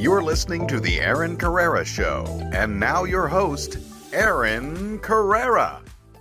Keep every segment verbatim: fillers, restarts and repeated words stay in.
You're listening to The Aaron Carrera Show. And now your host, Aaron Carrera.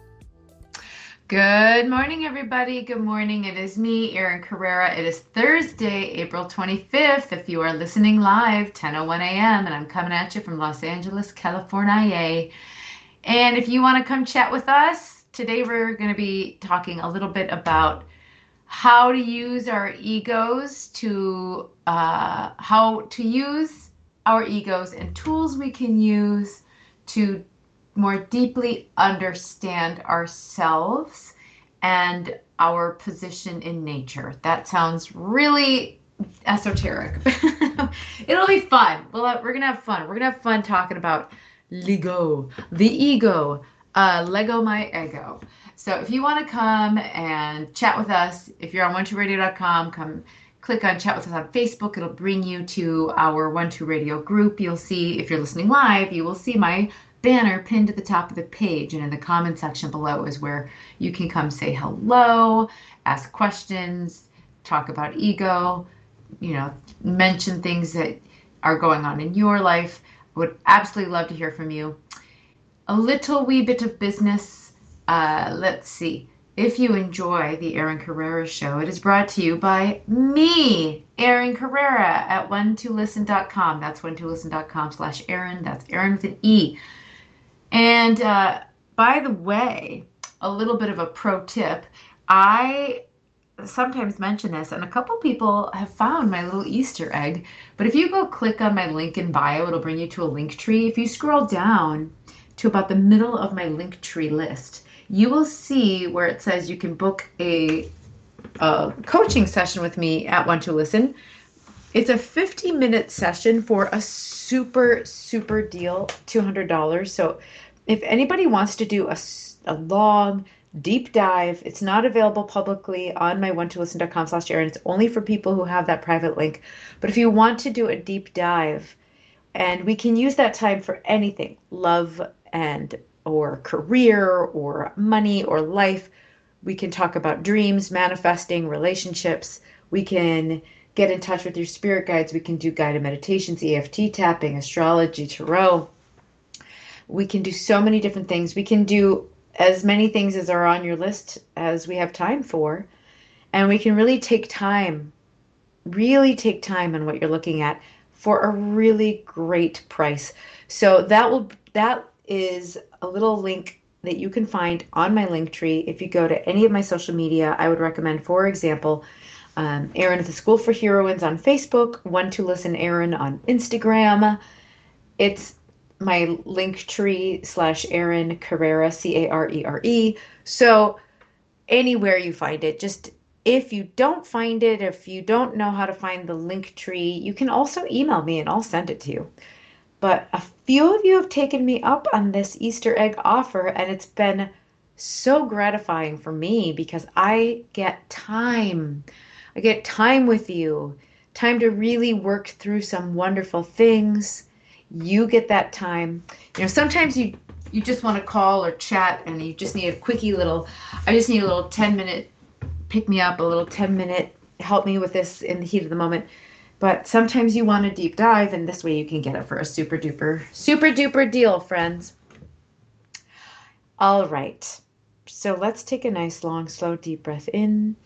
Good morning, everybody. Good morning. It is me, Aaron Carrera. It is Thursday, April twenty-fifth. If you are listening live, ten oh one a.m., and I'm coming at you from Los Angeles, California. And if you want to come chat with us, today we're going to be talking a little bit about how to use our egos to, uh, how to use our egos and tools we can use to more deeply understand ourselves and our position in nature. That sounds really esoteric. It'll be fun. Well, we're gonna have fun. We're gonna have fun talking about Lego, the ego, uh, Lego my ego. So if you want to come and chat with us, if you're on one two radio dot com, come click on chat with us on Facebook. It'll bring you to our one two Radio group. You'll see, if you're listening live, you will see my banner pinned at the top of the page, and in the comment section below is where you can come say hello, ask questions, talk about ego, you know, mention things that are going on in your life. I would absolutely love to hear from you. A little wee bit of business. Uh, let's see. If you enjoy the Aaron Carrera Show, it is brought to you by me, Aaron Carrera, at one two listen dot com. That's one two listen dot com slash Aaron. That's Aaron with an E. And uh, by the way, a little bit of a pro tip. I sometimes mention this, and a couple people have found my little Easter egg. But if you go click on my link in bio, it'll bring you to a link tree. If you scroll down to about the middle of my link tree list, you will see where it says you can book a, a coaching session with me at one two listen. It's a fifty minute session for a super, super deal, two hundred dollars. So if anybody wants to do a, a long, deep dive, it's not available publicly on my one two listen dot com slash Aaron. It's only for people who have that private link. But if you want to do a deep dive, and we can use that time for anything, love and or career or money or life. We can talk about dreams, manifesting, relationships. We can get in touch with your spirit guides. We can do guided meditations, E F T tapping, astrology, tarot. We can do so many different things. We can do as many things as are on your list as we have time for. And we can really take time, really take time on what you're looking at for a really great price. So that will, that is a little link that you can find on my link tree. If you go to any of my social media, I would recommend, for example, um, Aaron at the School for Heroines on Facebook, one two listen Aaron on Instagram. It's my link tree slash Aaron Carrera, C A R E R E. So anywhere you find it, just if you don't find it, if you don't know how to find the link tree, you can also email me and I'll send it to you. But a few of you have taken me up on this Easter egg offer, and it's been so gratifying for me because I get time. I get time with you, time to really work through some wonderful things. You get that time. You know, sometimes you, you just want to call or chat and you just need a quickie little, I just need a little ten minute pick me up, a little ten minute help me with this in the heat of the moment. But sometimes you want a deep dive, and this way you can get it for a super duper, super duper deal, friends. All right. So let's take a nice, long, slow, deep breath in.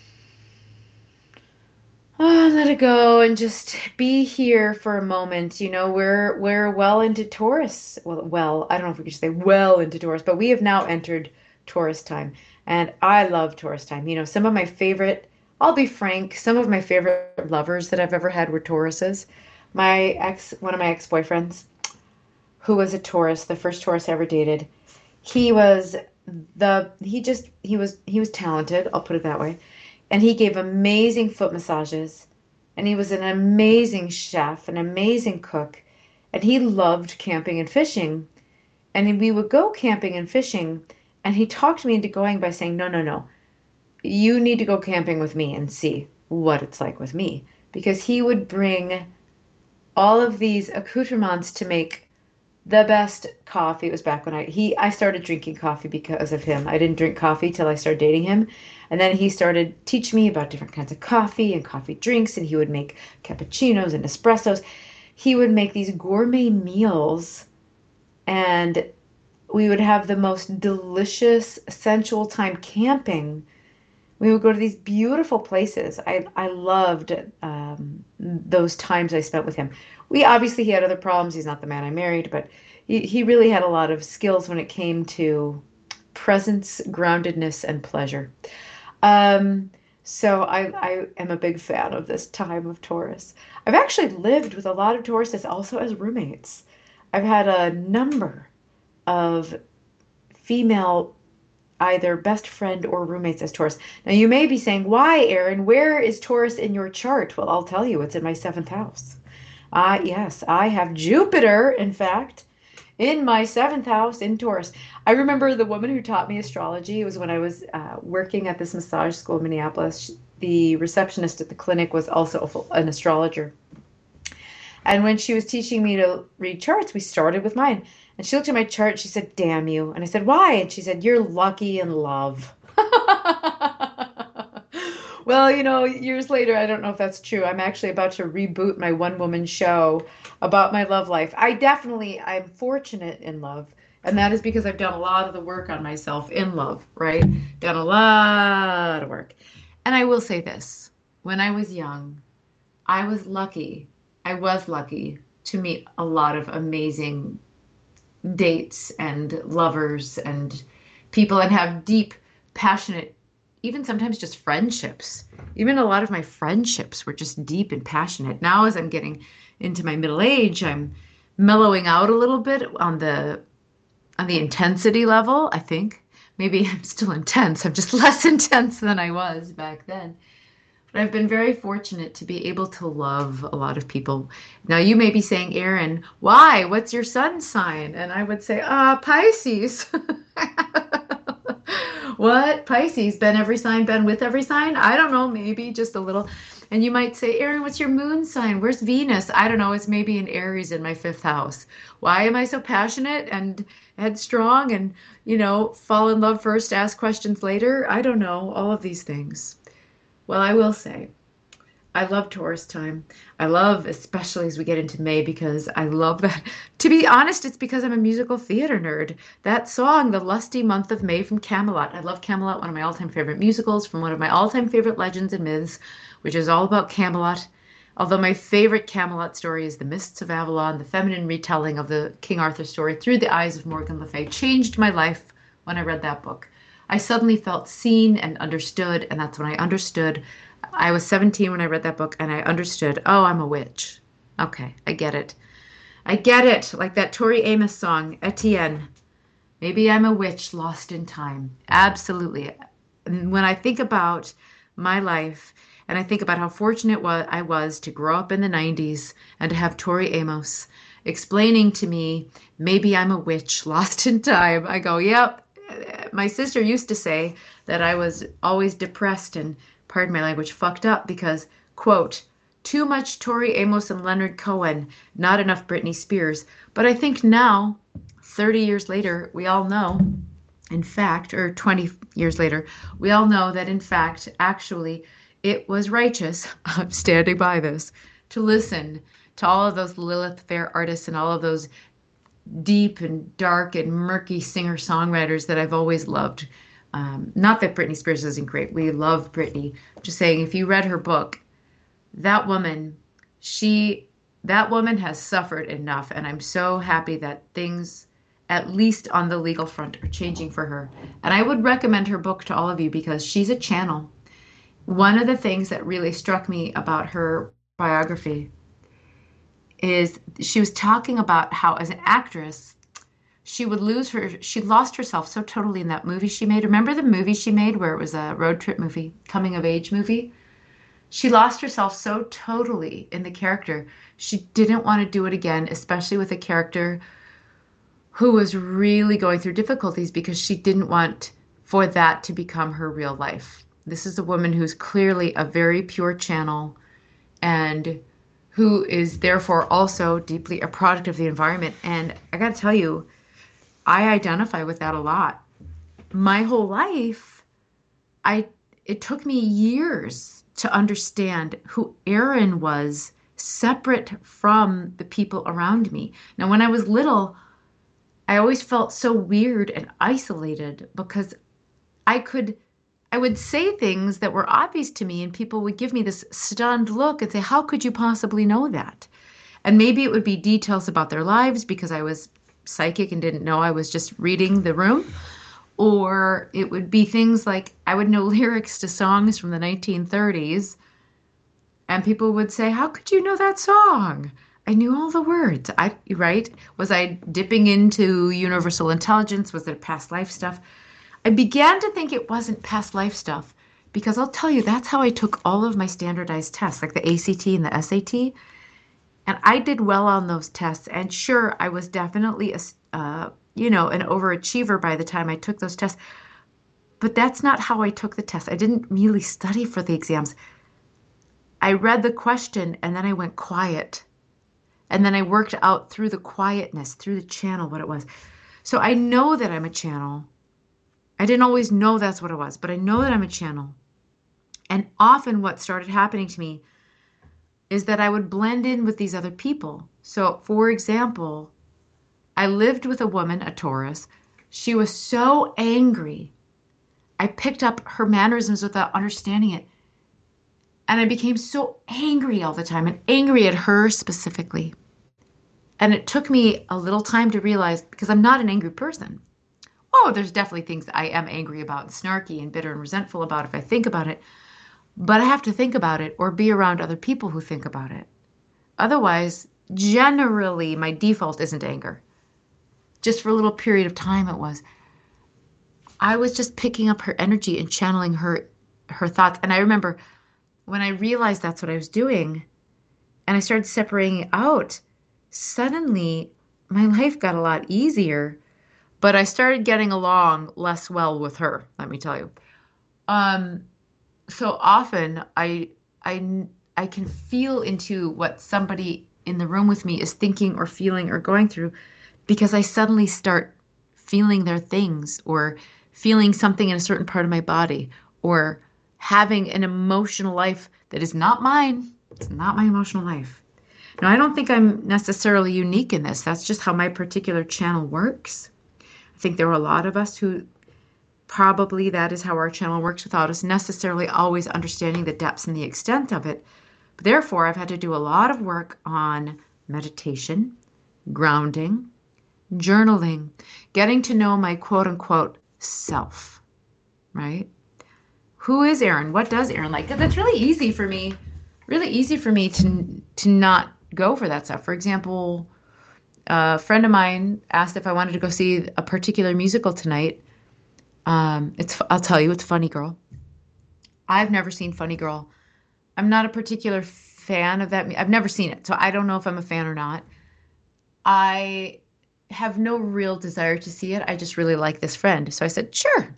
Oh, let it go and just be here for a moment. You know, we're we're well into Taurus. Well, well, I don't know if we could say well into Taurus, but we have now entered Taurus time. And I love Taurus time. You know, some of my favorite, I'll be frank, some of my favorite lovers that I've ever had were Tauruses. My ex, one of my ex-boyfriends, who was a Taurus, the first Taurus I ever dated, he was the, he just, he was, he was talented, I'll put it that way. And he gave amazing foot massages. And he was an amazing chef, an amazing cook. And he loved camping and fishing. And we would go camping and fishing. And he talked me into going by saying, no, no, no. You need to go camping with me and see what it's like with me. Because he would bring all of these accoutrements to make the best coffee. It was back when I he I started drinking coffee because of him. I didn't drink coffee till I started dating him. And then he started teaching me about different kinds of coffee and coffee drinks, and he would make cappuccinos and espressos. he would make these gourmet meals, and we would have the most delicious, sensual time camping. We would go to these beautiful places. I I loved um, those times I spent with him. We obviously he had other problems. He's not the man I married, but he, he really had a lot of skills when it came to presence, groundedness, and pleasure. Um, so I I am a big fan of this time of Taurus. I've actually lived with a lot of Tauruses also as roommates. I've had a number of female either best friend or roommates as Taurus. Now you may be saying, why, Erin? Where is Taurus in your chart? Well, I'll tell you, it's in my seventh house. Uh, yes, I have Jupiter, in fact, in my seventh house in Taurus. I remember the woman who taught me astrology. It was when I was uh, working at this massage school in Minneapolis. The receptionist at the clinic was also an astrologer. And when she was teaching me to read charts, we started with mine. And she looked at my chart. She said, damn you. And I said, why? And she said, you're lucky in love. Well, you know, years later, I don't know if that's true. I'm actually about to reboot my one-woman show about my love life. I definitely, I'm fortunate in love. And that is because I've done a lot of the work on myself in love, right? Done a lot of work. And I will say this. When I was young, I was lucky. I was lucky to meet a lot of amazing dates and lovers and people and have deep, passionate, even sometimes just friendships. Even a lot of my friendships were just deep and passionate. Now, as I'm getting into my middle age, I'm mellowing out a little bit on the on the intensity level, I think. Maybe I'm still intense. I'm just less intense than I was back then. But I've been very fortunate to be able to love a lot of people. Now, you may be saying, Erin, why? What's your sun sign? And I would say, uh, Pisces. What? Pisces? Been every sign, been with every sign? I don't know, maybe just a little. And you might say, Erin, what's your moon sign? Where's Venus? I don't know. It's maybe an Aries in my fifth house. Why am I so passionate and headstrong and, you know, fall in love first, ask questions later? I don't know. All of these things. Well, I will say, I love Taurus time. I love, especially as we get into May, because I love that. To be honest, it's because I'm a musical theater nerd. That song, The Lusty Month of May from Camelot. I love Camelot, one of my all-time favorite musicals, from one of my all-time favorite legends and myths, which is all about Camelot. Although my favorite Camelot story is The Mists of Avalon, the feminine retelling of the King Arthur story through the eyes of Morgan Le Fay, changed my life when I read that book. I suddenly felt seen and understood, and that's when I understood. I was seventeen when I read that book, and I understood, oh, I'm a witch. Okay, I get it. I get it, like that Tori Amos song, Etienne. Maybe I'm a witch lost in time. Absolutely. And when I think about my life, and I think about how fortunate I was to grow up in the nineties and to have Tori Amos explaining to me, maybe I'm a witch lost in time, I go, yep. My sister used to say that I was always depressed and, pardon my language, fucked up because, quote, too much Tori Amos and Leonard Cohen, not enough Britney Spears. But I think now, thirty years later, we all know, in fact, or twenty years later, we all know that, in fact, actually, it was righteous, I'm standing by this, to listen to all of those Lilith Fair artists and all of those deep and dark and murky singer-songwriters that I've always loved. Um, not that Britney Spears isn't great. We love Britney. I'm just saying, if you read her book, that woman, she, that woman has suffered enough. And I'm so happy that things, at least on the legal front, are changing for her. And I would recommend her book to all of you because she's a channel. One of the things that really struck me about her biography is she was talking about how as an actress, she would lose her, she lost herself so totally in that movie she made. Remember the movie she made where it was a road trip movie, coming of age movie? She lost herself so totally in the character. She didn't want to do it again, especially with a character who was really going through difficulties because she didn't want for that to become her real life. This is a woman who's clearly a very pure channel and who is therefore also deeply a product of the environment. And I got to tell you, I identify with that a lot. My whole life, I it took me years to understand who Erin was separate from the people around me. Now, when I was little, I always felt so weird and isolated because I could I would say things that were obvious to me, and people would give me this stunned look and say, "How could you possibly know that?" And maybe it would be details about their lives because I was psychic and didn't know I was just reading the room. Or it would be things like I would know lyrics to songs from the nineteen thirties, and people would say, "How could you know that song?" I knew all the words. I, right? Was I dipping into universal intelligence? Was it past life stuff? I began to think it wasn't past life stuff because I'll tell you, that's how I took all of my standardized tests, like the A C T and the S A T. And I did well on those tests. And sure, I was definitely a, uh, you know, an overachiever by the time I took those tests. But that's not how I took the test. I didn't really study for the exams. I read the question and then I went quiet. And then I worked out through the quietness, through the channel, what it was. So I know that I'm a channel. I didn't always know that's what it was, but I know that I'm a channel. And often what started happening to me is that I would blend in with these other people. So, for example, I lived with a woman, a Taurus. She was so angry. I picked up her mannerisms without understanding it. And I became so angry all the time, and angry at her specifically. And it took me a little time to realize, because I'm not an angry person. Oh, there's definitely things I am angry about and snarky and bitter and resentful about if I think about it. But I have to think about it or be around other people who think about it. Otherwise, generally, my default isn't anger. Just for a little period of time it was. I was just picking up her energy and channeling her her thoughts. And I remember when I realized that's what I was doing and I started separating it out, suddenly my life got a lot easier, but I started getting along less well with her, let me tell you. Um, so often I, I, I can feel into what somebody in the room with me is thinking or feeling or going through because I suddenly start feeling their things or feeling something in a certain part of my body or having an emotional life that is not mine. It's not my emotional life. Now, I don't think I'm necessarily unique in this. That's just how my particular channel works. I think there are a lot of us who probably that is how our channel works without us necessarily always understanding the depths and the extent of it. But therefore, I've had to do a lot of work on meditation, grounding, journaling, getting to know my quote unquote self, right? Who is Erin? What does Erin like? 'Cause that's really easy for me, really easy for me to to not go for that stuff. For example, a friend of mine asked if I wanted to go see a particular musical tonight. Um, it's I'll tell you, it's Funny Girl. I've never seen Funny Girl. I'm not a particular fan of that. I've never seen it, so I don't know if I'm a fan or not. I have no real desire to see it. I just really like this friend. So I said, sure.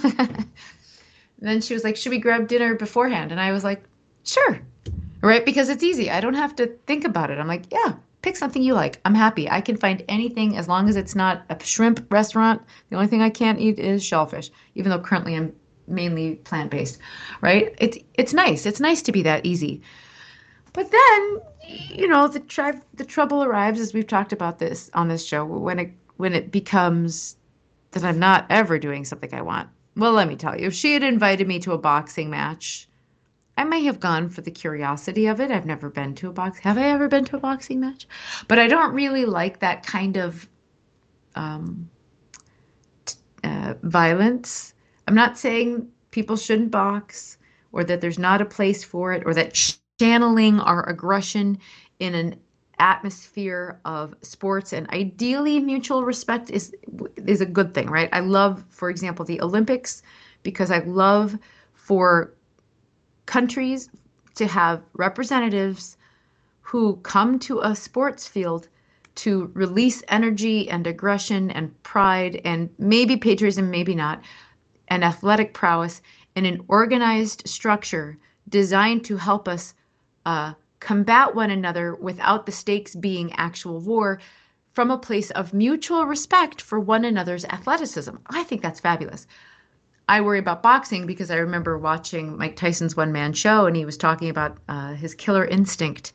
And then she was like, should we grab dinner beforehand? And I was like, sure. Right? Because it's easy. I don't have to think about it. I'm like, yeah, pick something you like. I'm happy. I can find anything as long as it's not a shrimp restaurant. The only thing I can't eat is shellfish, even though currently I'm mainly plant-based, right? It's, it's nice. It's nice to be that easy. But then, you know, the tri- the trouble arrives, as we've talked about this on this show, when it when it becomes that I'm not ever doing something I want. Well, let me tell you, if she had invited me to a boxing match, I may have gone for the curiosity of it. I've never been to a box. Have I ever been to a boxing match? But I don't really like that kind of um, t- uh, violence. I'm not saying people shouldn't box or that there's not a place for it or that sh- channeling our aggression in an atmosphere of sports and ideally mutual respect is is a good thing, right? I love, for example, the Olympics because I love for countries to have representatives who come to a sports field to release energy and aggression and pride and maybe patriotism, maybe not, and athletic prowess in an organized structure designed to help us uh, combat one another without the stakes being actual war from a place of mutual respect for one another's athleticism. I think that's fabulous. I worry about boxing because I remember watching Mike Tyson's one-man show and he was talking about uh, his killer instinct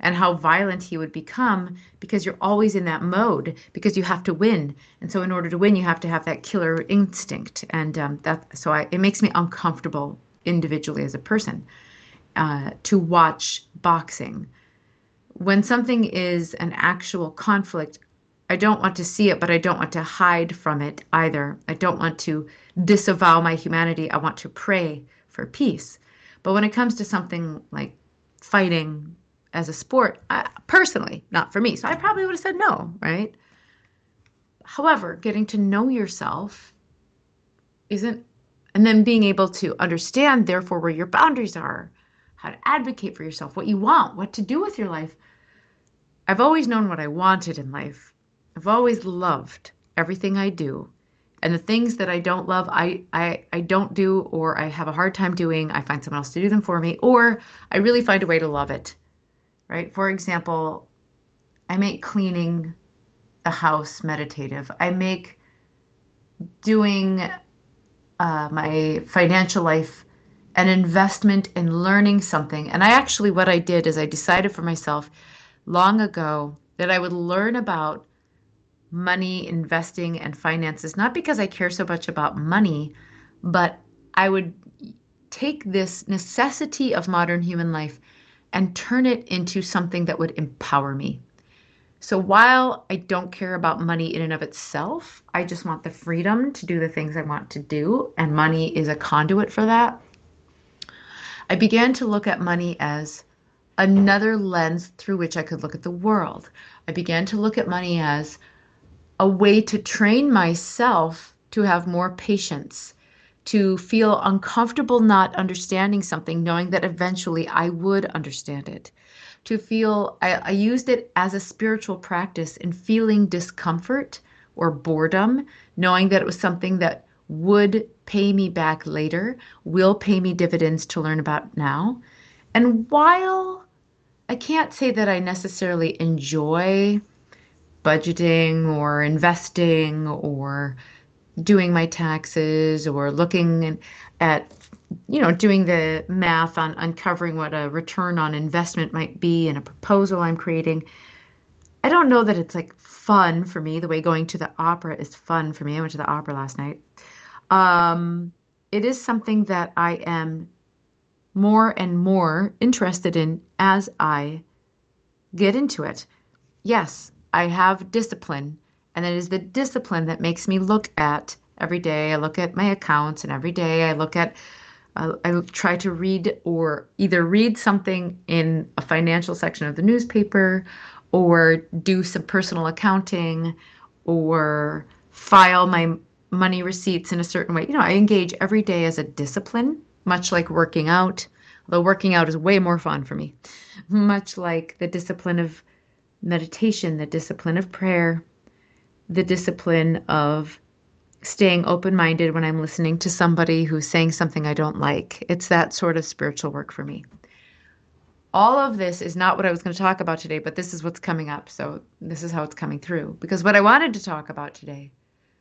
and how violent he would become because you're always in that mode because you have to win. And so in order to win, you have to have that killer instinct. And um, that, so I, it makes me uncomfortable individually as a person uh, to watch boxing. When something is an actual conflict, I don't want to see it, but I don't want to hide from it either. I don't want to disavow my humanity. I want to pray for peace. But when it comes to something like fighting as a sport, I, personally, not for me. So I probably would have said no, right? However, getting to know yourself isn't, and then being able to understand, therefore, where your boundaries are, how to advocate for yourself, what you want, what to do with your life. I've always known what I wanted in life. I've always loved everything I do. And the things that I don't love, I, I, I don't do, or I have a hard time doing. I find someone else to do them for me, or I really find a way to love it, right? For example, I make cleaning the house meditative. I make doing uh, my financial life an investment in learning something. And I actually, what I did is I decided for myself long ago that I would learn about money, investing, and finances, not because I care so much about money, but I would take this necessity of modern human life and turn it into something that would empower me. So while I don't care about money in and of itself, I just want the freedom to do the things I want to do, and money is a conduit for that. I began to look at money as another lens through which I could look at the world. I began to look at money as a way to train myself to have more patience, to feel uncomfortable not understanding something, knowing that eventually I would understand it, to feel, I, I used it as a spiritual practice in feeling discomfort or boredom, knowing that it was something that would pay me back later, will pay me dividends to learn about now. And while I can't say that I necessarily enjoy budgeting or investing or doing my taxes or looking at, you know, doing the math on uncovering what a return on investment might be in a proposal I'm creating. I don't know that it's like fun for me the way going to the opera is fun for me. I went to the opera last night. Um, it is something that I am more and more interested in as I get into it. Yes, I have discipline, and it is the discipline that makes me look at every day. I look at my accounts, and every day I look at, uh, I try to read or either read something in a financial section of the newspaper or do some personal accounting or file my money receipts in a certain way. You know, I engage every day as a discipline, much like working out, although working out is way more fun for me, much like the discipline of meditation, the discipline of prayer, the discipline of staying open-minded when I'm listening to somebody who's saying something I don't like. It's that sort of spiritual work for me. All of this is not what I was going to talk about today, but this is what's coming up. So this is how it's coming through. Because what I wanted to talk about today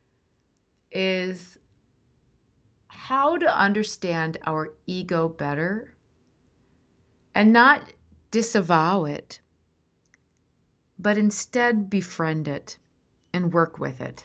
is how to understand our ego better and not disavow it, but instead befriend it and work with it.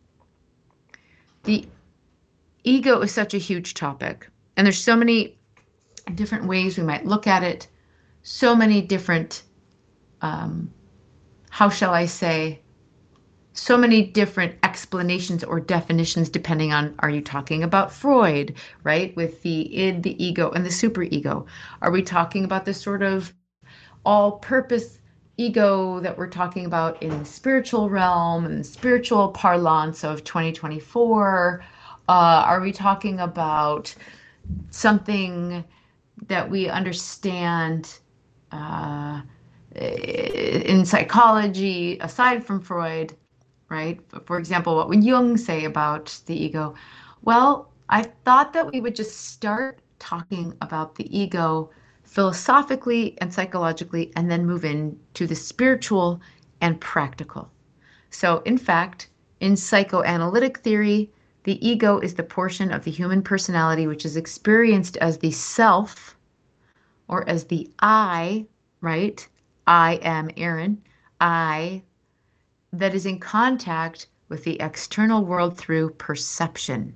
The ego is such a huge topic, and there's so many different ways we might look at it, so many different, um, how shall I say, so many different explanations or definitions depending on, are you talking about Freud, right, with the id, the ego, and the superego? Are we talking about this sort of all-purpose ego that we're talking about in the spiritual realm and spiritual parlance of twenty twenty-four? Uh, are we talking about something that we understand uh, in psychology aside from Freud, right? For example, what would Jung say about the ego? Well, I thought that we would just start talking about the ego philosophically and psychologically, and then move into the spiritual and practical. So, in fact, in psychoanalytic theory, the ego is the portion of the human personality which is experienced as the self or as the I, right? I am Erin. I that is in contact with the external world through perception.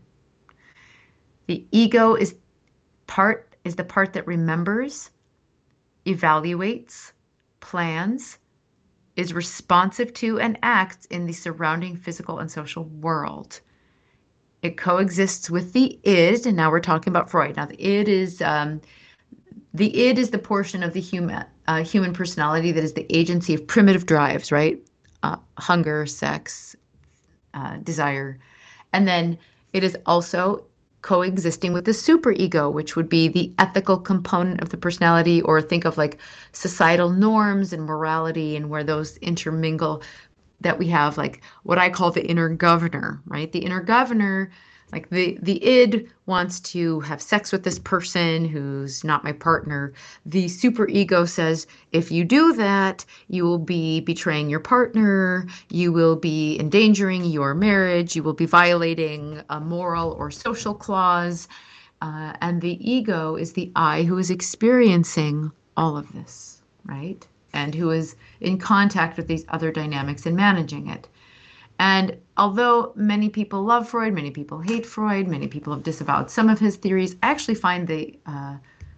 The ego is part is the part that remembers, evaluates, plans, is responsive to and acts in the surrounding physical and social world. It coexists with the id, and now we're talking about Freud. Now the id is um, the id is the portion of the human uh, human personality that is the agency of primitive drives, right? Uh, hunger, sex, uh, desire, and then it is also coexisting with the superego, which would be the ethical component of the personality, or think of like societal norms and morality and where those intermingle, that we have like what I call the inner governor, right? The inner governor, like the the id wants to have sex with this person who's not my partner. The superego says, if you do that, you will be betraying your partner, you will be endangering your marriage, you will be violating a moral or social clause. Uh, and the ego is the I who is experiencing all of this, right? And who is in contact with these other dynamics and managing it. And although many people love Freud, many people hate Freud, many people have disavowed some of his theories, I actually find the uh,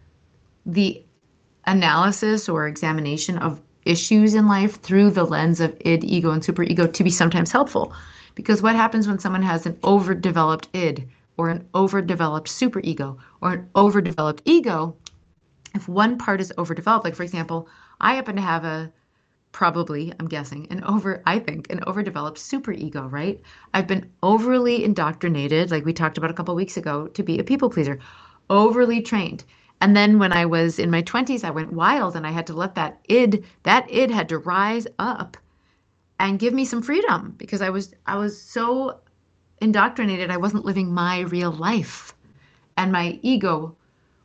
the analysis or examination of issues in life through the lens of id, ego, and superego to be sometimes helpful. Because what happens when someone has an overdeveloped id or an overdeveloped superego or an overdeveloped ego? If one part is overdeveloped, like for example, I happen to have a probably, I'm guessing, an over, I think, an overdeveloped superego, right? I've been overly indoctrinated, like we talked about a couple of weeks ago, to be a people pleaser, overly trained. And then when I was in my twenties, I went wild and I had to let that id, that id had to rise up and give me some freedom because I was, I was so indoctrinated. I wasn't living my real life. And my ego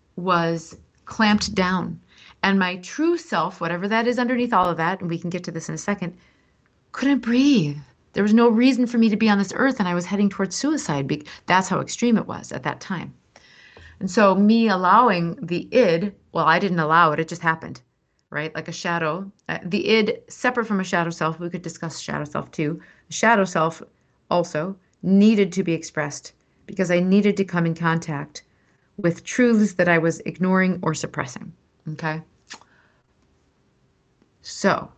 was clamped down. And my true self, whatever that is underneath all of that, and we can get to this in a second, couldn't breathe. There was no reason for me to be on this earth, and I was heading towards suicide. That's how extreme it was at that time. And so me allowing the id, well, I didn't allow it, it just happened, right? Like a shadow. Uh, the id, separate from a shadow self, we could discuss shadow self too. The shadow self also needed to be expressed because I needed to come in contact with truths that I was ignoring or suppressing. Okay. So,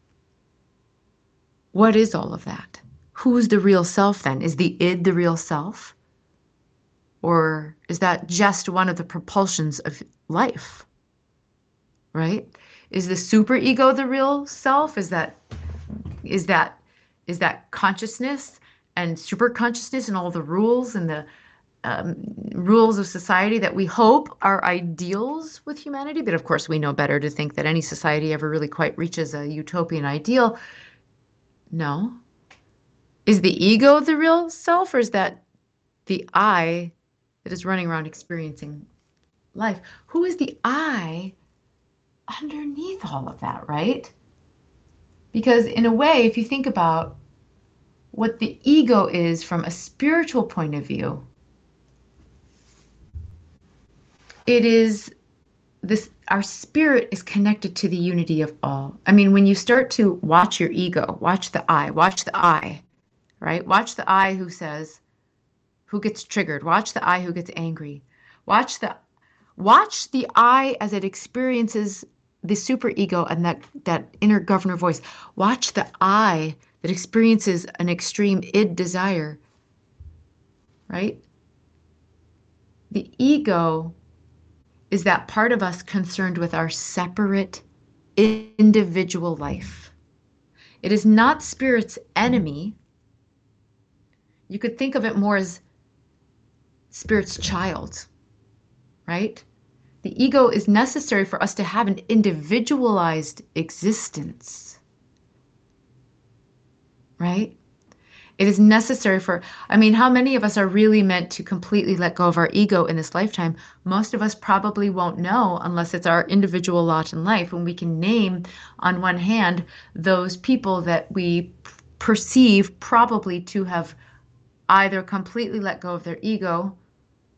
what is all of that? Who's the real self then? Is the id the real self? Or is that just one of the propulsions of life? Right? Is the superego the real self? Is that is that is that consciousness and super consciousness and all the rules and the Um, rules of society that we hope are ideals with humanity, but of course we know better to think that any society ever really quite reaches a utopian ideal. No. Is the ego the real self, or is that the I that is running around experiencing life? Who is the I underneath all of that, right? Because in a way, if you think about what the ego is from a spiritual point of view, it is this, our spirit is connected to the unity of all. I mean, when you start to watch your ego, watch the I, watch the I, right? Watch the I who says, who gets triggered. Watch the I who gets angry. Watch the, watch the I as it experiences the superego and that, that inner governor voice. Watch the I that experiences an extreme id desire, right? The ego is that part of us concerned with our separate individual life. It is not spirit's enemy. You could think of it more as spirit's child, right? The ego is necessary for us to have an individualized existence, right? It is necessary for, I mean, how many of us are really meant to completely let go of our ego in this lifetime? Most of us probably won't know unless it's our individual lot in life. When we can name on one hand those people that we perceive probably to have either completely let go of their ego.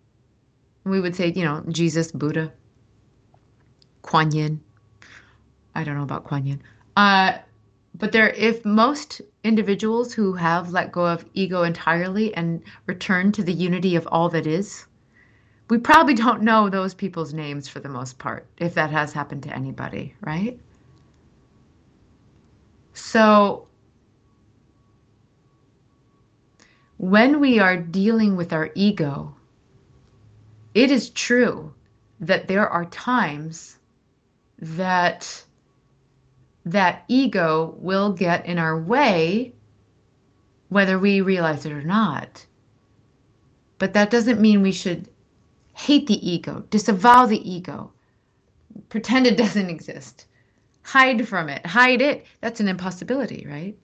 We would say, you know, Jesus, Buddha, Kuan Yin, I don't know about Kuan Yin. Uh, but there, if most individuals who have let go of ego entirely and return to the unity of all that is, we probably don't know those people's names for the most part, if that has happened to anybody, right? So when we are dealing with our ego, it is true that there are times that that ego will get in our way, whether we realize it or not. But that doesn't mean we should hate the ego, disavow the ego, pretend it doesn't exist, hide from it, hide it. That's an impossibility, right?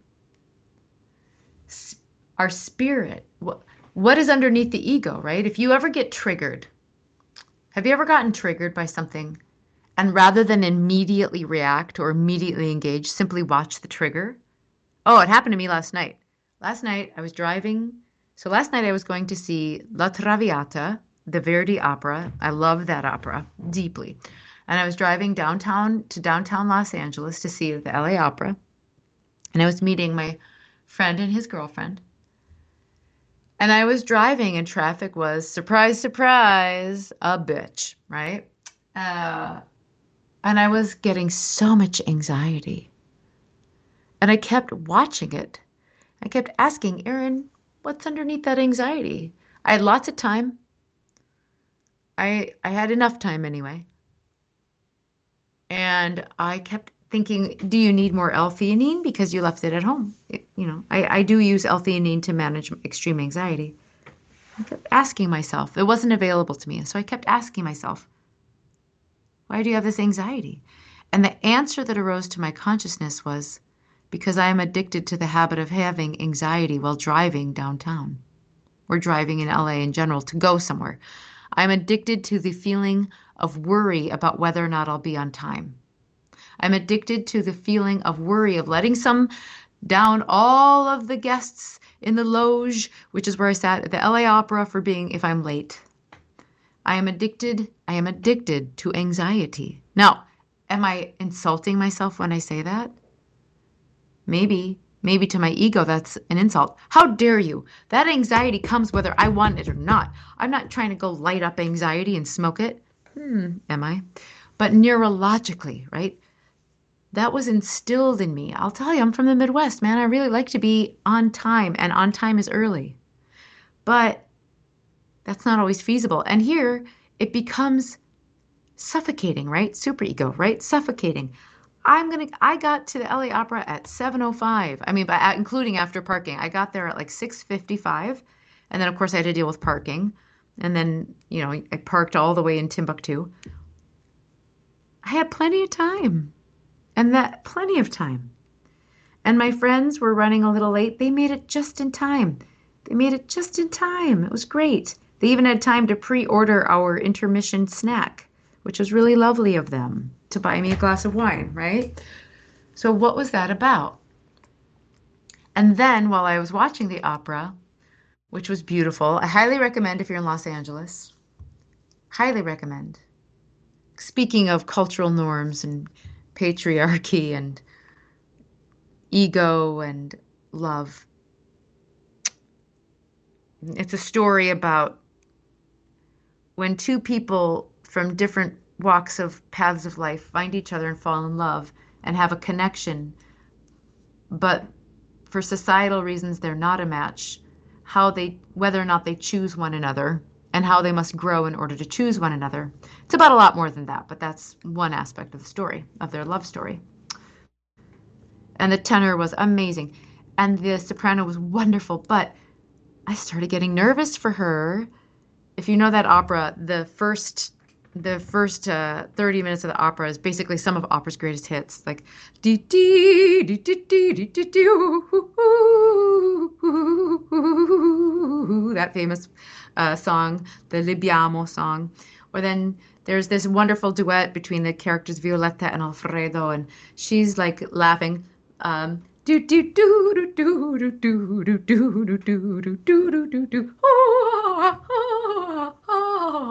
Our spirit, what, what is underneath the ego, right? If you ever get triggered, have you ever gotten triggered by something and rather than immediately react or immediately engage, simply watch the trigger? Oh, it happened to me last night. Last night I was driving. So last night I was going to see La Traviata, the Verdi opera. I love that opera deeply. And I was driving downtown to downtown Los Angeles to see the L A Opera. And I was meeting my friend and his girlfriend. And I was driving and traffic was, surprise, surprise, a bitch, right? Uh, and I was getting so much anxiety. And I kept watching it. I kept asking, Erin, what's underneath that anxiety? I had lots of time. I I had enough time anyway. And I kept thinking, do you need more L-theanine because you left it at home? It, you know, I, I do use L-theanine to manage extreme anxiety. I kept asking myself. It wasn't available to me. So I kept asking myself, why do you have this anxiety? And the answer that arose to my consciousness was, because I am addicted to the habit of having anxiety while driving downtown or driving in L A in general to go somewhere. I'm addicted to the feeling of worry about whether or not I'll be on time. I'm addicted to the feeling of worry of letting some down all of the guests in the loge, which is where I sat at the L A Opera, for being if I'm late. I am addicted. I am addicted to anxiety. Now, am I insulting myself when I say that? Maybe, maybe to my ego, that's an insult. How dare you? That anxiety comes whether I want it or not. I'm not trying to go light up anxiety and smoke it. Hmm, am I? But neurologically, right? That was instilled in me. I'll tell you, I'm from the Midwest, man. I really like to be on time, and on time is early. But that's not always feasible. And here it becomes suffocating, right? Superego, right? Suffocating. I'm gonna. I got to the L A Opera at seven oh five. I mean, by including after parking, I got there at like six fifty-five, and then of course I had to deal with parking, and then you know I parked all the way in Timbuktu. I had plenty of time, and that plenty of time. And my friends were running a little late. They made it just in time. They made it just in time. It was great. They even had time to pre-order our intermission snack, which was really lovely of them to buy me a glass of wine, right? So what was that about? And then while I was watching the opera, which was beautiful, I highly recommend if you're in Los Angeles, highly recommend. Speaking of cultural norms and patriarchy and ego and love, it's a story about when two people from different walks of paths of life find each other and fall in love and have a connection, but for societal reasons they're not a match, how they, whether or not they choose one another and how they must grow in order to choose one another. It's about a lot more than that, but that's one aspect of the story, of their love story. And the tenor was amazing and the soprano was wonderful, but I started getting nervous for her. If you know that opera, the first the first uh, thirty minutes of the opera is basically some of opera's greatest hits, like dee dee dee dee dee dee dee dee, that famous uh, song, the Libiamo song. Or then there's this wonderful duet between the characters Violetta and Alfredo, and she's like laughing. Um, do do do do do do do do do do do do do do do.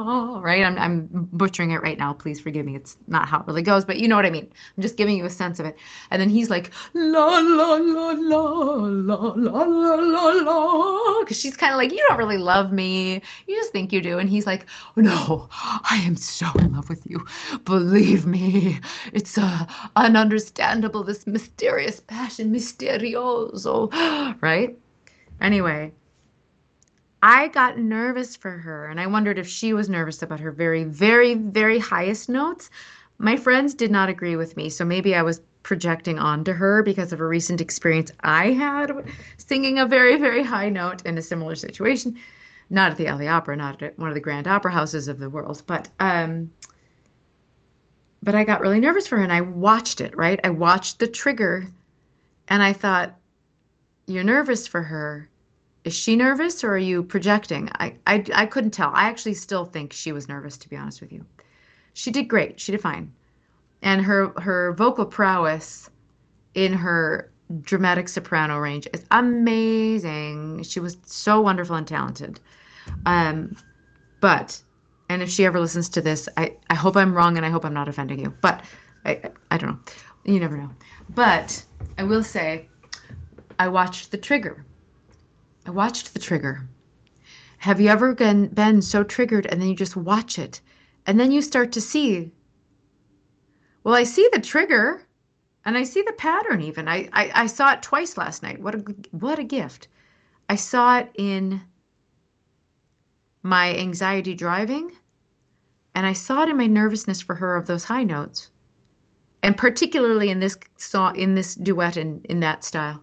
right? I'm, I'm butchering it right now. Please forgive me. It's not how it really goes, but you know what I mean. I'm just giving you a sense of it. And then he's like, la, la, la, la, la, la, la, la, la. Because she's kind of like, you don't really love me. You just think you do. And he's like, no, I am so in love with you. Believe me, it's uh, ununderstandable, this mysterious passion, misterioso, right? Anyway, I got nervous for her, and I wondered if she was nervous about her very, very, very highest notes. My friends did not agree with me, so maybe I was projecting onto her because of a recent experience I had singing a very, very high note in a similar situation. Not at the Alley Opera, not at one of the grand opera houses of the world, but um, but I got really nervous for her, and I watched it, right? I watched the trigger, and I thought, you're nervous for her. Is she nervous or are you projecting? I, I, I couldn't tell. I actually still think she was nervous, to be honest with you. She did great. She did fine. And her, her vocal prowess in her dramatic soprano range is amazing. She was so wonderful and talented. Um, but, and if she ever listens to this, I, I hope I'm wrong and I hope I'm not offending you. But I, I don't know. You never know. But I will say, I watched the trigger. I watched the trigger. Have you ever been, been so triggered and then you just watch it and then you start to see, well, I see the trigger and I see the pattern even. I, I, I saw it twice last night. What a, what a gift. I saw it in my anxiety driving and I saw it in my nervousness for her of those high notes. And particularly in this song, in this duet in, in that style.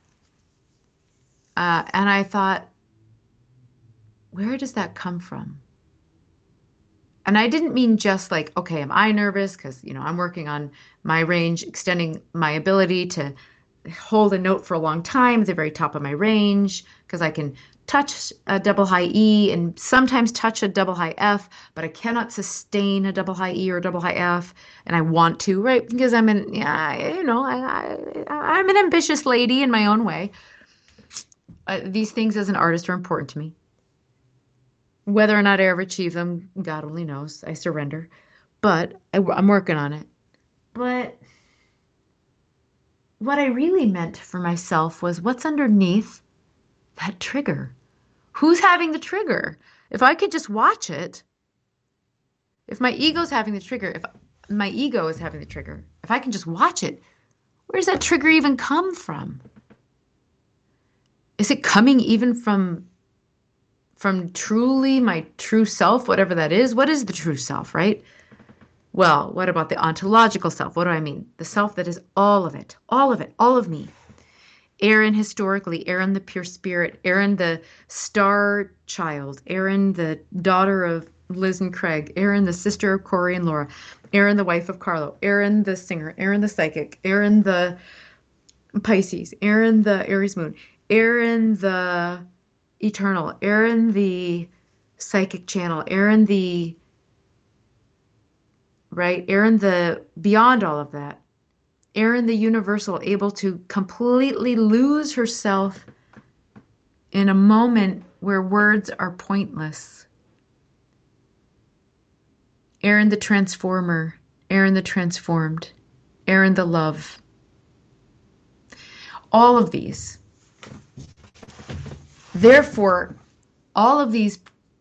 Uh, and I thought, where does that come from? And I didn't mean just like, okay, am I nervous? Because, you know, I'm working on my range, extending my ability to hold a note for a long time at the very top of my range, because I can touch a double high E and sometimes touch a double high F, but I cannot sustain a double high E or a double high F. And I want to, right? Because I'm an, yeah, you know, I, I, I'm an ambitious lady in my own way. Uh, these things as an artist are important to me. Whether or not I ever achieve them, God only knows. I surrender. But I, I'm working on it. But what I really meant for myself was what's underneath that trigger? Who's having the trigger? If I could just watch it, if my ego's having the trigger, if my ego is having the trigger, if I can just watch it, where's that trigger even come from? Is it coming even from from truly my true self, whatever that is? What is the true self, right? Well, what about the ontological self? What do I mean? The self that is all of it, all of it, all of me. Erin historically, Erin the pure spirit, Erin the star child, Erin the daughter of Liz and Craig, Erin the sister of Corey and Laura, Erin the wife of Carlo, Erin the singer, Erin the psychic, Erin the Pisces, Erin the Aries moon, Erin the eternal, Erin the psychic channel, Erin the, right? Erin the beyond all of that. Erin the universal, able to completely lose herself in a moment where words are pointless. Erin the transformer, Erin the transformed, Erin the love. All of these. Therefore, all of these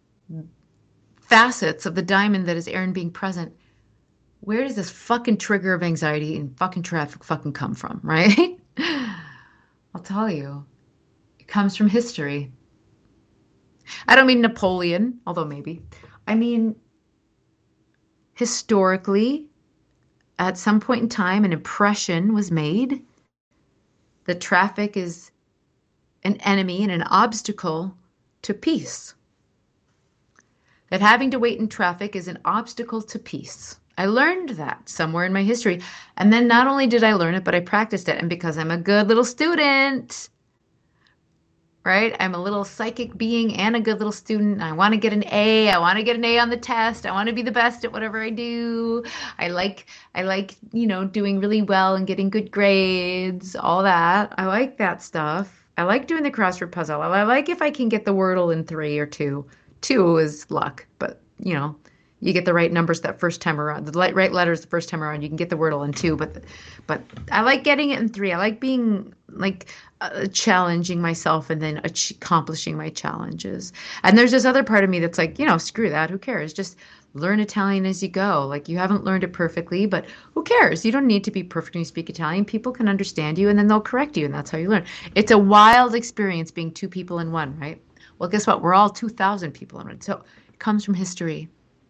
facets of the diamond that is Erin being present, where does this fucking trigger of anxiety and fucking traffic fucking come from, right? I'll tell you. It comes from history. I don't mean Napoleon, although maybe. I mean, historically, at some point in time, an impression was made that traffic is an enemy and an obstacle to peace. That having to wait in traffic is an obstacle to peace. I learned that somewhere in my history. And then not only did I learn it, but I practiced it. And because I'm a good little student, right? I'm a little psychic being and a good little student. I want to get an A. I want to get an A on the test. I want to be the best at whatever I do. I like, I like, you know, doing really well and getting good grades, all that. I like that stuff. I like doing the crossword puzzle. I like if I can get the Wordle in three or two. Two is luck, but you know, you get the right numbers that first time around, the right letters the first time around, you can get the Wordle in two. But, but I like getting it in three. I like being like uh, challenging myself and then ach- accomplishing my challenges. And there's this other part of me that's like, you know, screw that. Who cares? Just learn Italian as you go. Like you haven't learned it perfectly, but who cares? You don't need to be perfect when you speak Italian. People can understand you and then they'll correct you. And that's how you learn. It's a wild experience being two people in one, right? Well, guess what? We're all two thousand people in one. So it comes from history.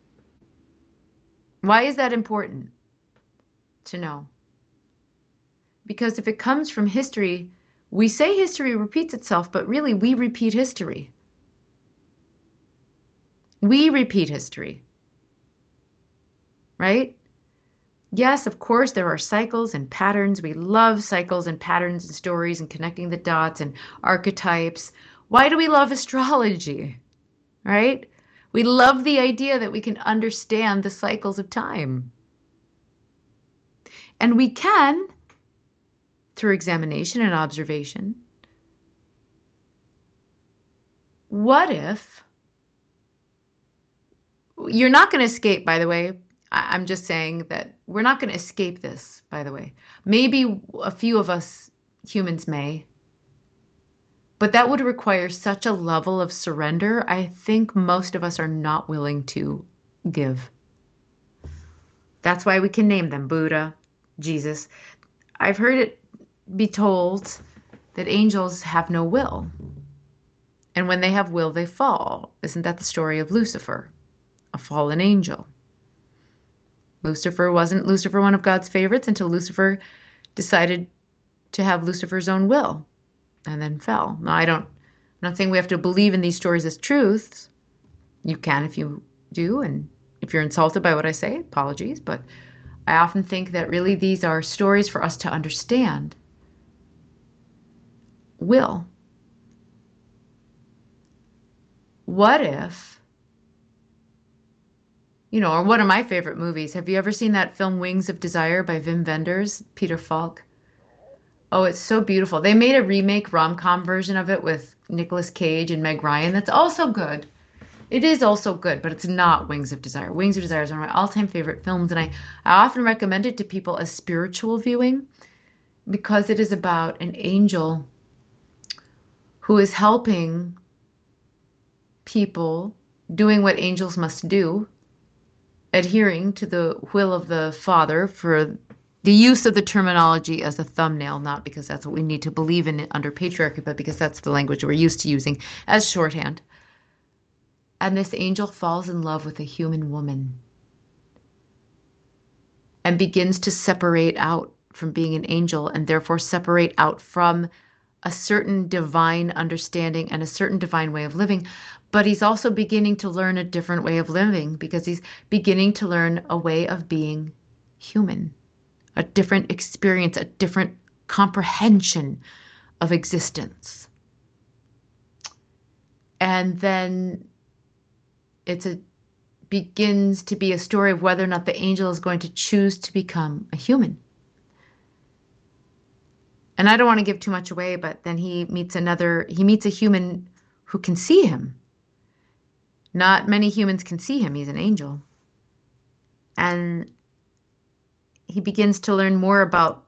Why is that important to know? Because if it comes from history, we say history repeats itself, but really we repeat history. We repeat history. Right? Yes, of course, there are cycles and patterns. We love cycles and patterns and stories and connecting the dots and archetypes. Why do we love astrology? Right? We love the idea that we can understand the cycles of time. And we can, through examination and observation. What if, you're not going to escape, by the way. I'm just saying that we're not going to escape this, by the way. Maybe a few of us humans may, but that would require such a level of surrender. I think most of us are not willing to give. That's why we can name them Buddha, Jesus. I've heard it be told that angels have no will. And when they have will, they fall. Isn't that the story of Lucifer, a fallen angel? Lucifer wasn't Lucifer one of God's favorites until Lucifer decided to have Lucifer's own will and then fell. Now, I don't, I'm not saying we have to believe in these stories as truths. You can if you do, and if you're insulted by what I say, apologies, but I often think that really these are stories for us to understand will. What if, you know, or one of my favorite movies, have you ever seen that film Wings of Desire by Wim Wenders, Peter Falk? Oh, it's so beautiful. They made a remake rom-com version of it with Nicolas Cage and Meg Ryan. That's also good. It is also good, but it's not Wings of Desire. Wings of Desire is one of my all-time favorite films, and I, I often recommend it to people as spiritual viewing because it is about an angel who is helping people doing what angels must do, adhering to the will of the Father, for the use of the terminology as a thumbnail, not because that's what we need to believe in under patriarchy, but because that's the language we're used to using as shorthand. And this angel falls in love with a human woman and begins to separate out from being an angel and therefore separate out from a certain divine understanding and a certain divine way of living. But he's also beginning to learn a different way of living because he's beginning to learn a way of being human, a different experience, a different comprehension of existence. And then it's a begins to be a story of whether or not the angel is going to choose to become a human. And I don't want to give too much away, but then he meets another, he meets a human who can see him. Not many humans can see him. He's an angel. And he begins to learn more about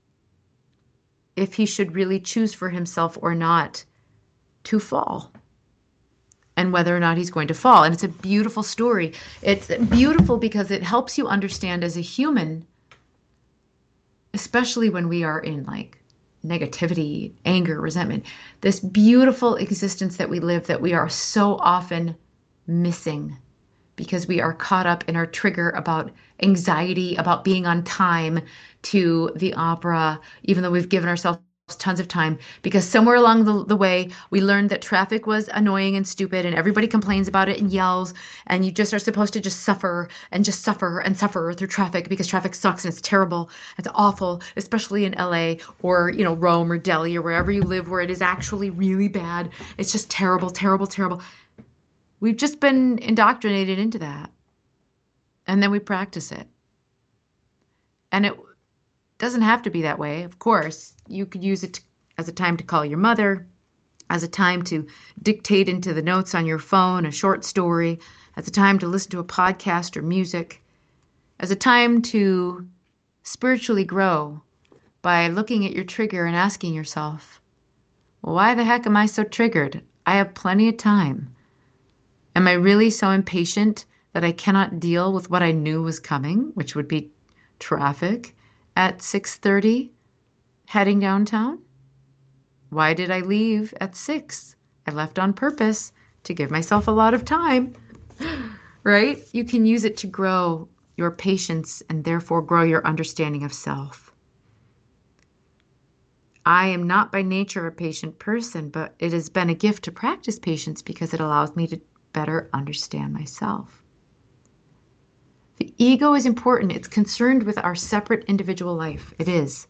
if he should really choose for himself or not to fall, and whether or not he's going to fall. And it's a beautiful story. It's beautiful because it helps you understand as a human, especially when we are in like negativity, anger, resentment, this beautiful existence that we live that we are so often missing because we are caught up in our trigger about anxiety, about being on time to the opera, even though we've given ourselves tons of time, because somewhere along the, the way we learned that traffic was annoying and stupid and everybody complains about it and yells, and you just are supposed to just suffer and just suffer and suffer through traffic because traffic sucks and it's terrible. It's awful, especially in L A or, you know, Rome or Delhi or wherever you live where it is actually really bad. It's just terrible, terrible, terrible. We've just been indoctrinated into that. And then we practice it. And it doesn't have to be that way. Of course, you could use it as a time to call your mother, as a time to dictate into the notes on your phone a short story, as a time to listen to a podcast or music, as a time to spiritually grow by looking at your trigger and asking yourself, well, why the heck am I so triggered? I have plenty of time. Am I really so impatient that I cannot deal with what I knew was coming, which would be traffic at six thirty heading downtown? Why did I leave at six? I left on purpose to give myself a lot of time, right? You can use it to grow your patience and therefore grow your understanding of self. I am not by nature a patient person, but it has been a gift to practice patience because it allows me to better understand myself. The ego is important. It's concerned with our separate individual life. It is.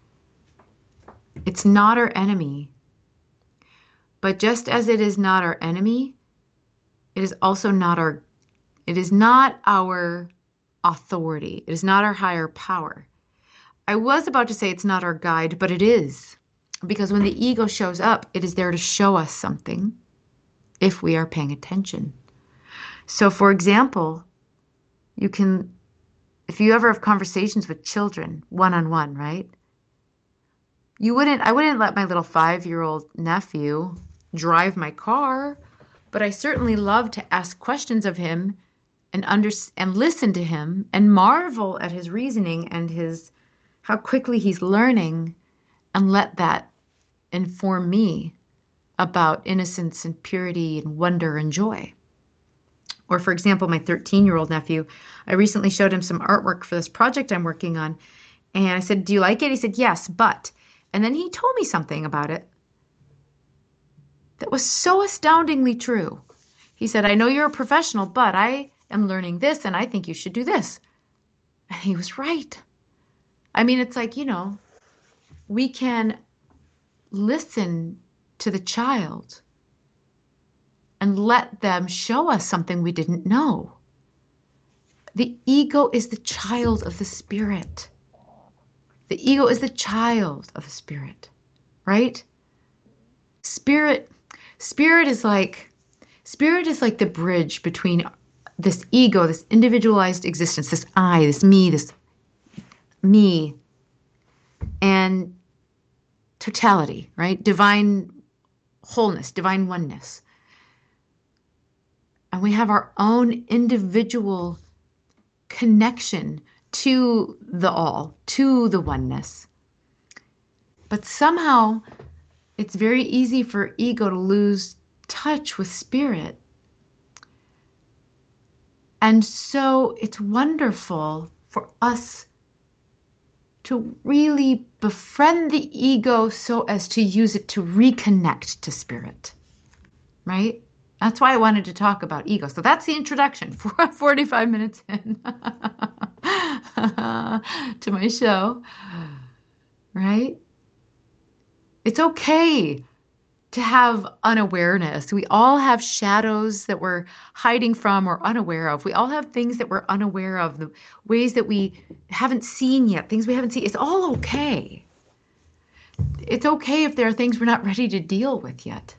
It's not our enemy. But just as it is not our enemy, it is also not our, it is not our authority. It is not our higher power. I was about to say it's not our guide, but it is. Because when the ego shows up, it is there to show us something if we are paying attention. So for example, you can, if you ever have conversations with children, one-on-one, right? You wouldn't, I wouldn't let my little five-year-old nephew drive my car, but I certainly love to ask questions of him and under, and listen to him and marvel at his reasoning and his, how quickly he's learning, and let that inform me about innocence and purity and wonder and joy. Or for example, my thirteen-year-old nephew, I recently showed him some artwork for this project I'm working on. And I said, do you like it? He said, yes, but. And then he told me something about it that was so astoundingly true. He said, I know you're a professional, but I am learning this and I think you should do this. And he was right. I mean, it's like, you know, we can listen to the child and let them show us something we didn't know. The ego is the child of the spirit. The ego is the child of the spirit, right? Spirit, spirit is like, spirit is like the bridge between this ego, this individualized existence, this I, this me, this me, and totality, right? Divine wholeness, divine oneness. And we have our own individual connection to the all, to the oneness. But somehow it's very easy for ego to lose touch with spirit. And so it's wonderful for us to really befriend the ego so as to use it to reconnect to spirit, right? That's why I wanted to talk about ego. So that's the introduction for forty-five minutes in to my show, right? It's okay to have unawareness. We all have shadows that we're hiding from or unaware of. We all have things that we're unaware of, the ways that we haven't seen yet, things we haven't seen. It's all okay. It's okay if there are things we're not ready to deal with yet.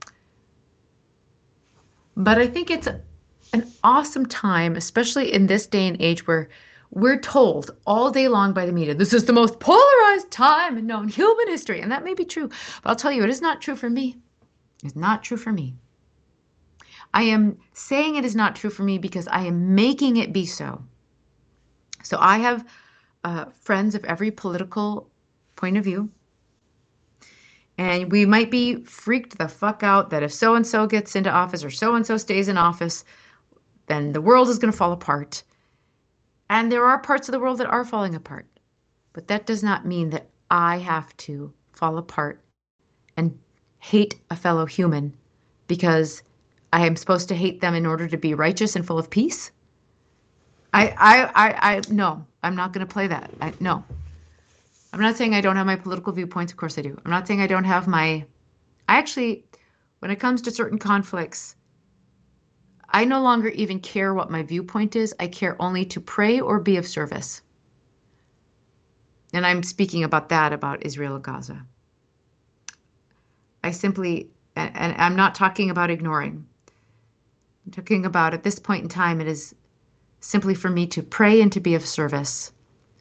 But I think it's an awesome time, especially in this day and age where we're told all day long by the media, this is the most polarized time in known human history. And that may be true, but I'll tell you, it is not true for me. It's not true for me. I am saying it is not true for me because I am making it be so. So I have uh, friends of every political point of view. And we might be freaked the fuck out that if so-and-so gets into office or so-and-so stays in office, then the world is going to fall apart. And there are parts of the world that are falling apart. But that does not mean that I have to fall apart and hate a fellow human because I am supposed to hate them in order to be righteous and full of peace. I, I, I, I no, I'm not going to play that. I, no. I'm not saying I don't have my political viewpoints. Of course I do. I'm not saying I don't have my, I actually, when it comes to certain conflicts, I no longer even care what my viewpoint is. I care only to pray or be of service. And I'm speaking about that, about Israel and Gaza. I simply, and, and I'm not talking about ignoring. Talking about at this point in time, it is simply for me to pray and to be of service.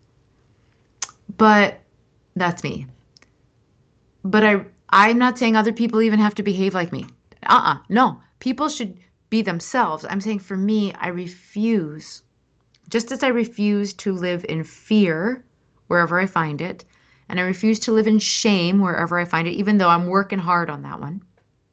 But that's me. But I, I'm not saying other people even have to behave like me. Uh-uh. No. People should be themselves. I'm saying for me, I refuse. Just as I refuse to live in fear wherever I find it, and I refuse to live in shame wherever I find it, even though I'm working hard on that one,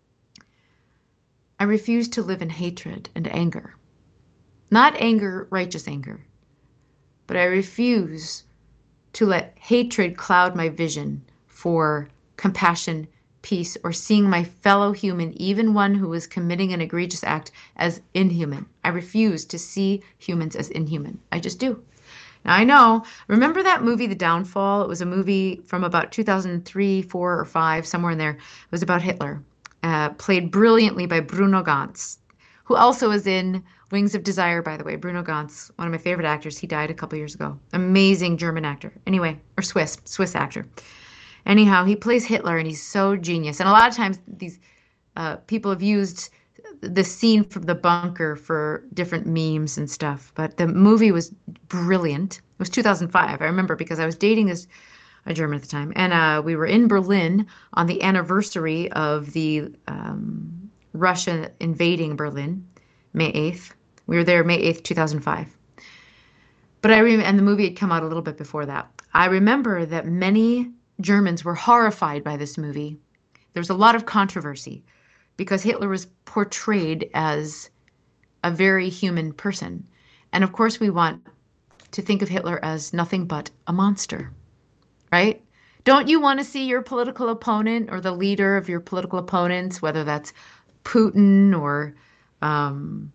I refuse to live in hatred and anger. Not anger, righteous anger, but I refuse to let hatred cloud my vision for compassion, peace, or seeing my fellow human, even one who is committing an egregious act, as inhuman. I refuse to see humans as inhuman. I just do. Now I know, remember that movie, The Downfall? It was a movie from about two thousand three, four, or five, somewhere in there. It was about Hitler, uh, played brilliantly by Bruno Ganz, who also is in Wings of Desire, by the way. Bruno Ganz, one of my favorite actors. He died a couple years ago. Amazing German actor. Anyway, or Swiss, Swiss actor. Anyhow, he plays Hitler, and he's so genius. And a lot of times these uh, people have used the scene from The Bunker for different memes and stuff. But the movie was brilliant. It was two thousand five. I remember because I was dating this a German at the time. And uh, we were in Berlin on the anniversary of the um, Russia invading Berlin, May eighth. We were there May eighth, two thousand five. But I remember, and the movie had come out a little bit before that. I remember that many Germans were horrified by this movie. There's a lot of controversy because Hitler was portrayed as a very human person. And of course, we want to think of Hitler as nothing but a monster, right? Don't you want to see your political opponent or the leader of your political opponents, whether that's Putin or um,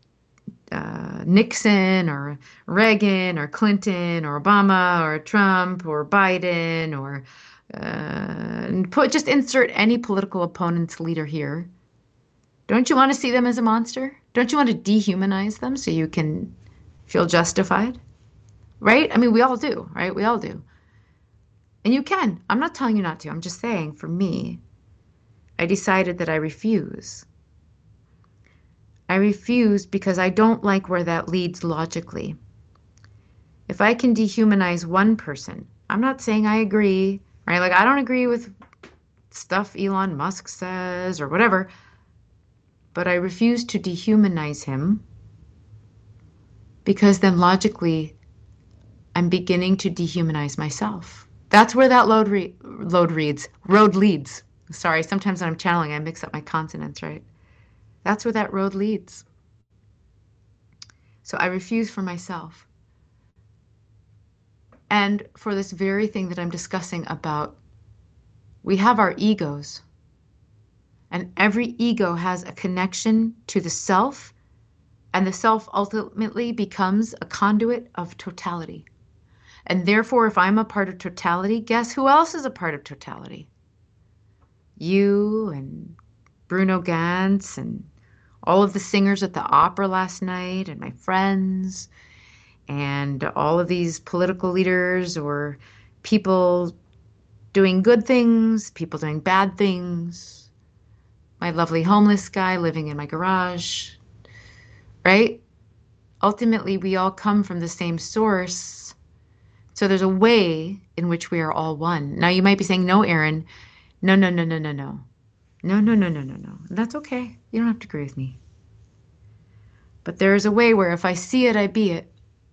uh, Nixon or Reagan or Clinton or Obama or Trump or Biden or uh, put just insert any political opponent's leader here. Don't you want to see them as a monster? Don't you want to dehumanize them so you can feel justified? Right? I mean, we all do, right? We all do. And you can. I'm not telling you not to. I'm just saying, for me, I decided that I refuse. I refuse because I don't like where that leads logically. If I can dehumanize one person, I'm not saying I agree, right? Like, I don't agree with stuff Elon Musk says or whatever, but I refuse to dehumanize him because then logically I'm beginning to dehumanize myself. That's where that load re- load reads, road leads. Sorry, sometimes when I'm channeling, I mix up my consonants, right? That's where that road leads. So I refuse for myself. And for this very thing that I'm discussing about, we have our egos. And every ego has a connection to the self, and the self ultimately becomes a conduit of totality. And therefore, if I'm a part of totality, guess who else is a part of totality? You and Bruno Ganz and all of the singers at the opera last night and my friends and all of these political leaders or people doing good things, people doing bad things, my lovely homeless guy living in my garage, right? Ultimately, we all come from the same source. So there's a way in which we are all one. Now you might be saying, no, Erin, no, no, no, no, no, no. No, no, no, no, no, no. And that's okay. You don't have to agree with me. But there is a way where if I see it, I be it.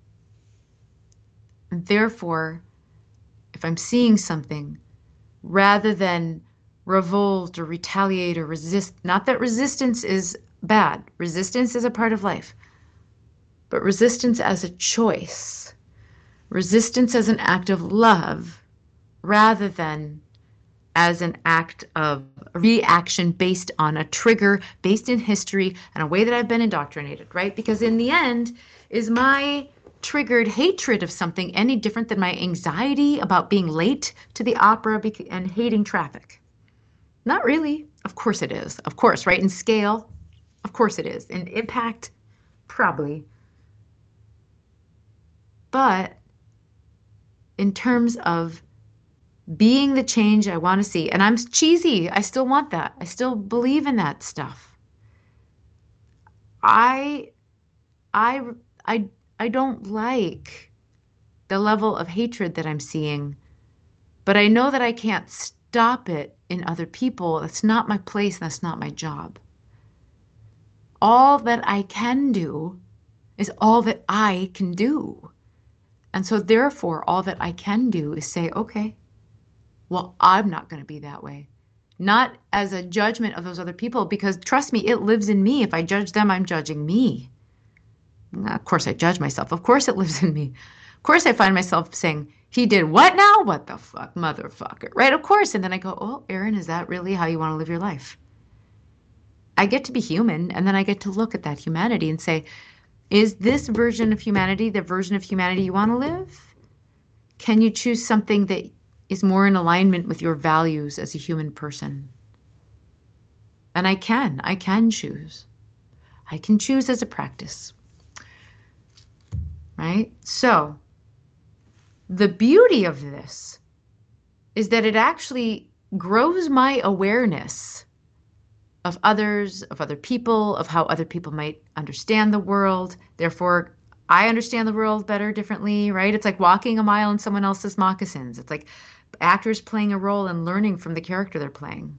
And therefore, if I'm seeing something, rather than revolt or retaliate or resist, not that resistance is bad. Resistance is a part of life. But resistance as a choice. Resistance as an act of love, rather than as an act of reaction based on a trigger, based in history and a way that I've been indoctrinated, right? Because in the end, is my triggered hatred of something any different than my anxiety about being late to the opera and hating traffic? Not really. Of course it is. Of course, right? In scale, of course it is. In impact, probably. But in terms of being the change I want to see, and I'm cheesy, I still want that. I still believe in that stuff. I, I, I, I don't like the level of hatred that I'm seeing, but I know that I can't stop it in other people. That's not my place. That's not my job. All that I can do is all that I can do. And so therefore, all that I can do is say, okay, well, I'm not going to be that way. Not as a judgment of those other people, because trust me, it lives in me. If I judge them, I'm judging me. Of course, I judge myself. Of course, it lives in me. Of course, I find myself saying, he did what now? What the fuck, motherfucker, right? Of course. And then I go, oh, Erin, is that really how you want to live your life? I get to be human, and then I get to look at that humanity and say, is this version of humanity the version of humanity you want to live? Can you choose something that is more in alignment with your values as a human person? And I can. I can choose. I can choose as a practice. Right? So, the beauty of this is that it actually grows my awareness of others, of other people, of how other people might understand the world. Therefore, I understand the world better, differently, right? It's like walking a mile in someone else's moccasins. It's like actors playing a role and learning from the character they're playing.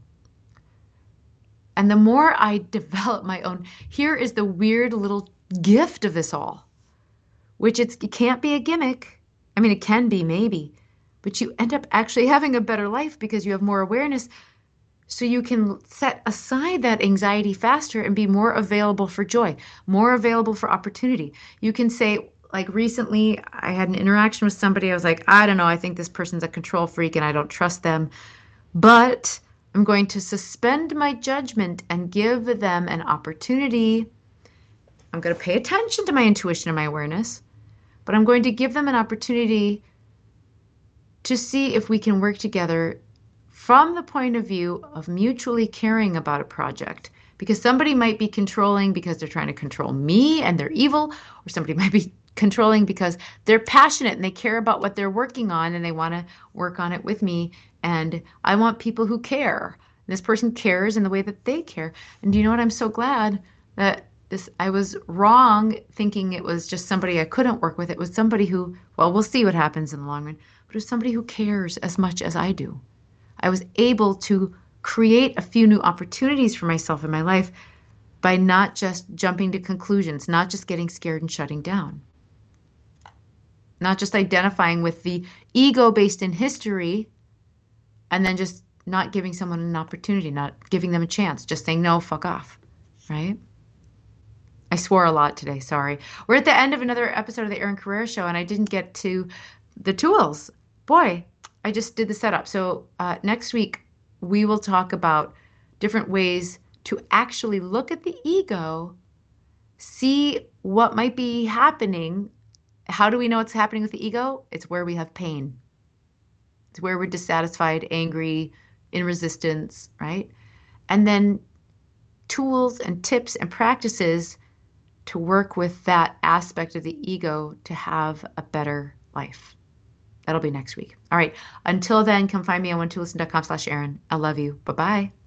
And the more I develop my own, here is the weird little gift of this all, which it's, it can't be a gimmick. I mean, it can be maybe, but you end up actually having a better life because you have more awareness. So you can set aside that anxiety faster and be more available for joy, more available for opportunity. You can say, like recently, I had an interaction with somebody. I was like, I don't know, I think this person's a control freak and I don't trust them. But I'm going to suspend my judgment and give them an opportunity. I'm going to pay attention to my intuition and my awareness, but I'm going to give them an opportunity to see if we can work together from the point of view of mutually caring about a project. Because somebody might be controlling because they're trying to control me and they're evil, or somebody might be controlling because they're passionate and they care about what they're working on and they want to work on it with me. And I want people who care. This person cares in the way that they care. And do you know what? I'm so glad that this, I was wrong thinking it was just somebody I couldn't work with. It was somebody who, well, we'll see what happens in the long run, but it was somebody who cares as much as I do. I was able to create a few new opportunities for myself in my life by not just jumping to conclusions, not just getting scared and shutting down, not just identifying with the ego based in history and then just not giving someone an opportunity, not giving them a chance, just saying, no, fuck off, right? I swore a lot today, sorry. We're at the end of another episode of the Erin Carrera Show, and I didn't get to the tools. Boy, I just did the setup. So uh, next week, we will talk about different ways to actually look at the ego, see what might be happening. How do we know it's happening with the ego? It's where we have pain. It's where we're dissatisfied, angry, in resistance, right? And then tools and tips and practices to work with that aspect of the ego to have a better life. That'll be next week. All right. Until then, come find me on one two listen dot com slash Erin. I love you. Bye-bye.